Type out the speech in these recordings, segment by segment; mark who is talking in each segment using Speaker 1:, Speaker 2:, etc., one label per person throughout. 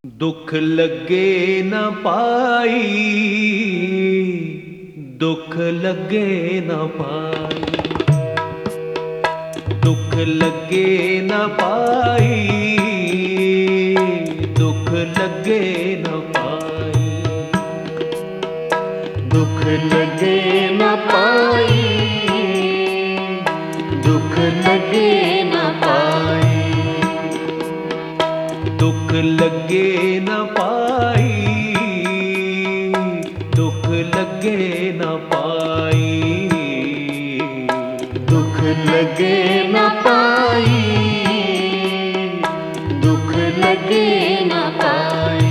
Speaker 1: दुख लगे न पाई, दुख लगे न पाई, दुख लगे न पाई, दुख लगे न पाई,
Speaker 2: दुख लगे न पाई, दुख लगे न पाई,
Speaker 1: दुख लगे न पाई, दुख लगे न पाई,
Speaker 2: दुख लगे न पाई, दुख लगे न पाई।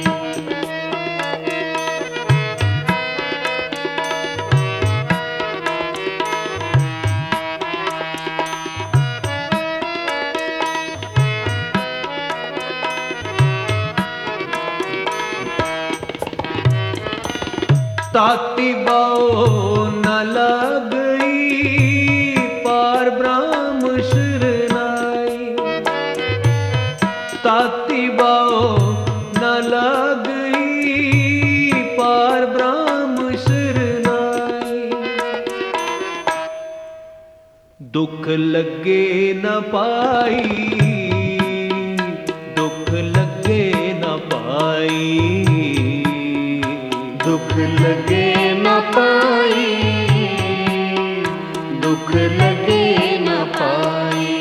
Speaker 1: ताती बाओ न लगई, पार ब्रह्म शरनाई, ताती बाओ न लगई, पार ब्रह्म शरनाई, दुख लगे न पाई, दुख लगे न पाई,
Speaker 2: दुख लगे न पाई, दुख लगे न पाई,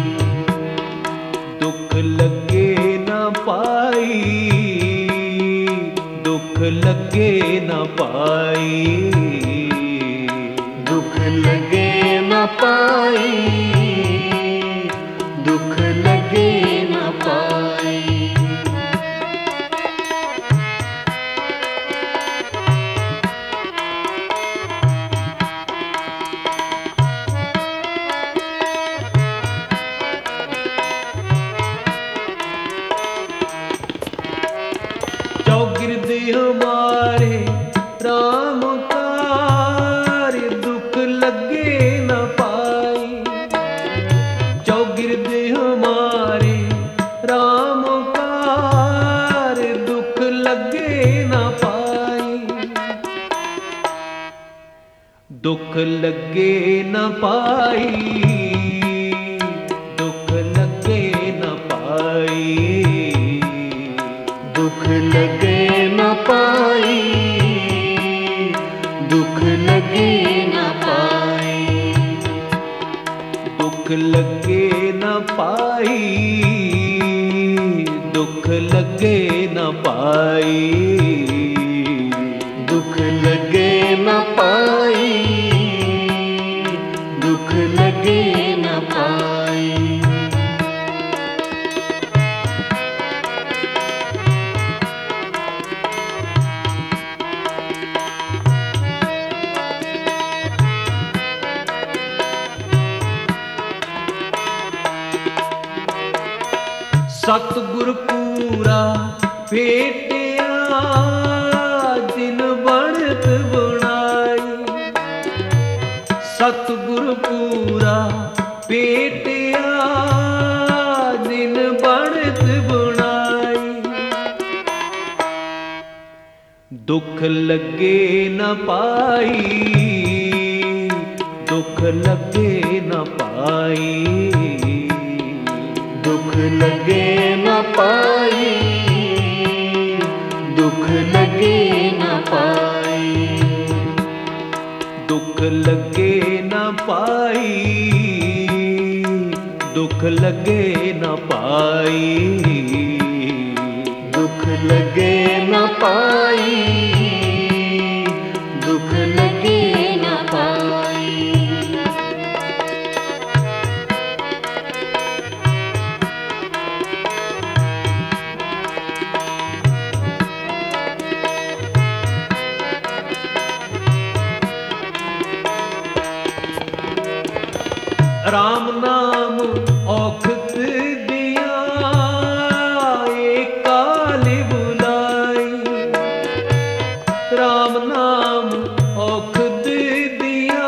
Speaker 1: दुख लगे न पाई, दुख लगे न पाई,
Speaker 2: दुख लगे न पाई, दुख लगे न पाई।
Speaker 1: चौगिर्द हमारे राम कार, दुख लगे न पाई, चौगिर्द हमारे राम कार, दुख लगे न पाई, दुख लगे न पाई, दुख लगे न पाई,
Speaker 2: दुख लगे न पाई, दुख लगे न पाई,
Speaker 1: दुख लगे न पाई, दुख लगे न पाई,
Speaker 2: दुख लगे न पाई, दुख लगे न पाई।
Speaker 1: सतगुर पूरा भेटिया, दिन बनत बुनाई, सतगुर पूरा भेटिया, दिन बनत बुनाई, दुख लगे न पाई, दुख लगे न पाई,
Speaker 2: दुख लगे न पाई, दुख लगे न पाई,
Speaker 1: दुख लगे न पाई, दुख लगे न पाई,
Speaker 2: दुख लगे न पाई, दुख लगे न पाई।
Speaker 1: राम नाम औखत दिया, एक काल बुलाई, राम नाम औखत दिया,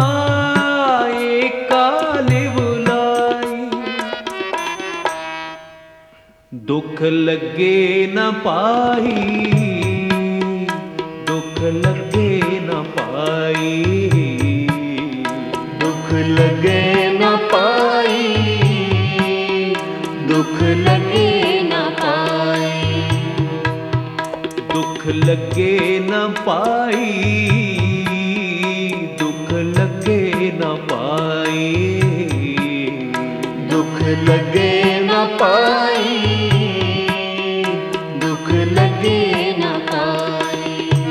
Speaker 1: एक काल बुलाई, दुख लगे न पाई, दुख लगे न पाई,
Speaker 2: दुख लगे न पाई, दुख लगे न पाई,
Speaker 1: दुख लगे न पाई, दुख लगे न पाई,
Speaker 2: दुख लगे न पाई, दुख लगे न पाई।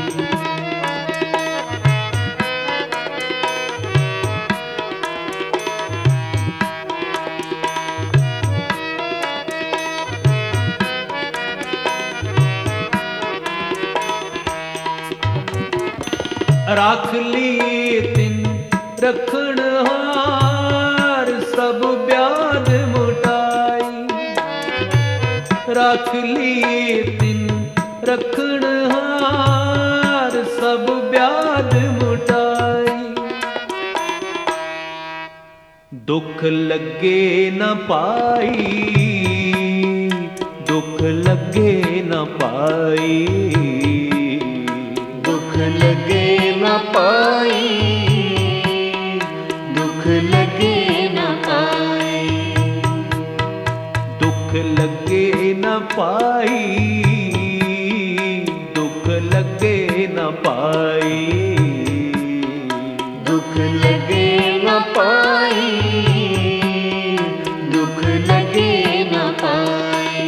Speaker 1: राख लिए तिन रखण हार, सब ब्याज मुटाई। राख लिए तिन रखण हार, सब ब्याज मुटाई। दुख लगे न पाई, दुख लगे न पाई,
Speaker 2: दुख लगे न पाई, दुख लगे न पाई,
Speaker 1: दुख लगे न पाई, दुख लगे न पाई,
Speaker 2: दुख लगे न पाई, दुख लगे न पाई।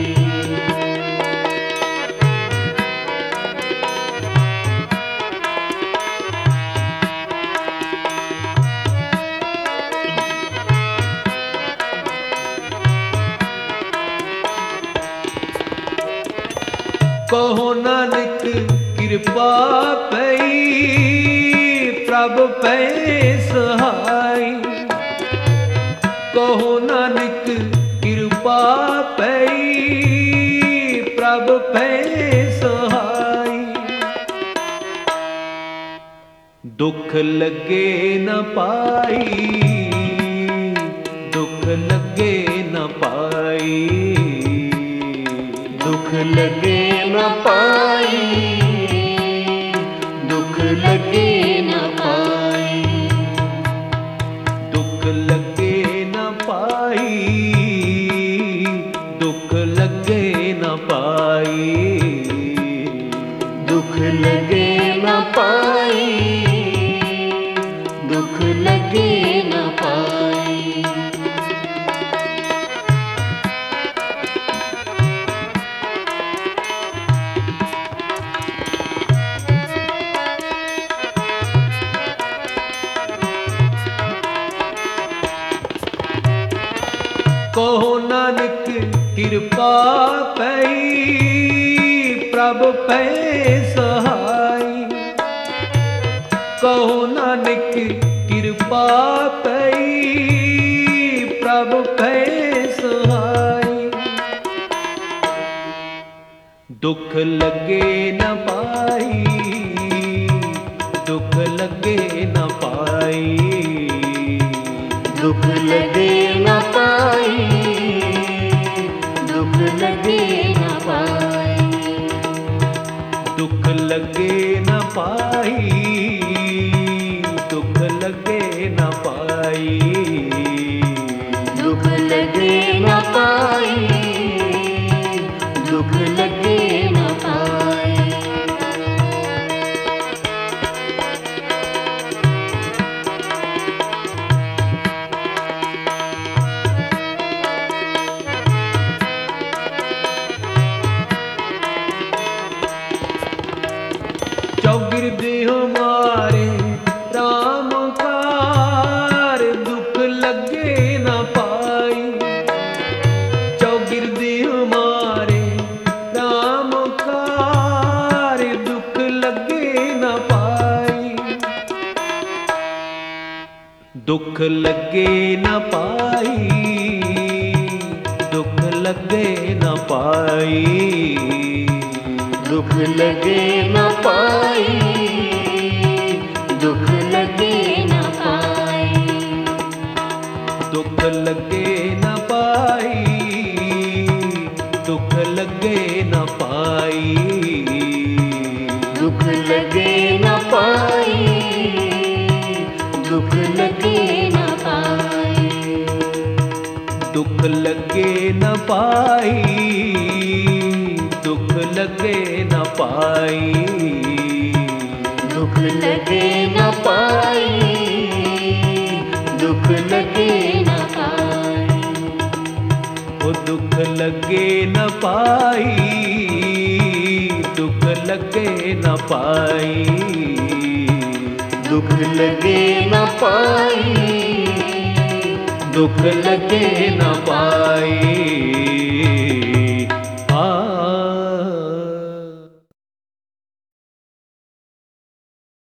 Speaker 1: कहो नानक कृपा पई, प्रभ पै सहाय। कहो नानक कृपा पई, प्रभ पै सहाय। दुख लगे न पाई, दुख लगे न पाई,
Speaker 2: दुख लगे न पाई, दुख लगे न पाई,
Speaker 1: दुख लगे न पाई, दुख लगे न पाई,
Speaker 2: दुख लगे न पाई, दुख लगे न पाई।
Speaker 1: कहो नानक कृपा पई, प्रभ पै सहाय। कहो नानक कृपा पई, प्रभ पै सहाय। दुख लगे न पाई, दुख लगे न पाई,
Speaker 2: दुख लगे न पाई, दुख लगे न पाई,
Speaker 1: दुख लगे न पाई, दुख लगे न पाई,
Speaker 2: दुख लगे न पाई, दुख लगे न पाई।
Speaker 1: चौगिरदे हमारे राम कार, दुख लगे न पाई। चौगिरदे हमारे राम कार, दुख लगे न पाई। दुख लगे न पाई, दुख लगे न पाई,
Speaker 2: दुख लगे न पाई, दुख लगे न पाई,
Speaker 1: दुख लगे न पाई, दुख लगे न पाई,
Speaker 2: दुख लगे न पाई, दुख लगे न पाई,
Speaker 1: दुख लगे न पाई, दुख लगे न पाई,
Speaker 2: दुख लगे न पाई, दुख लगे न पाई,
Speaker 1: ओ दुख लगे न पाई, दुख लगे न पाई,
Speaker 2: दुख लगे न पाई,
Speaker 1: दुख लगे न पाई।